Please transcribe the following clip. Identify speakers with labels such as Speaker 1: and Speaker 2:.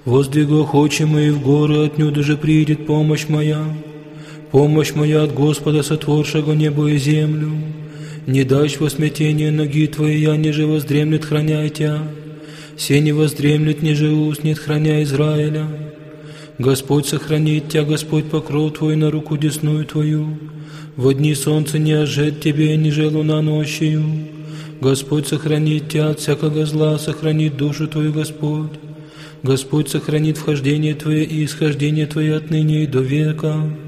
Speaker 1: Воздвигох очи мои в горы, отнюдь же придет помощь моя. Помощь моя от Господа, сотворшего небо и землю. Не дашь во смятение ноги твои, я ниже воздремлет, храняй тя. Се не воздремлет, ниже уснет, храня Израиля. Господь сохранит тя, Господь покров твой на руку десную твою. Во дни солнца не ожжет тебе, ниже луна ночью. Господь сохранит тя от всякого зла, сохранит душу твою Господь. Господь сохранит вхождение твое и исхождение твое отныне и до века.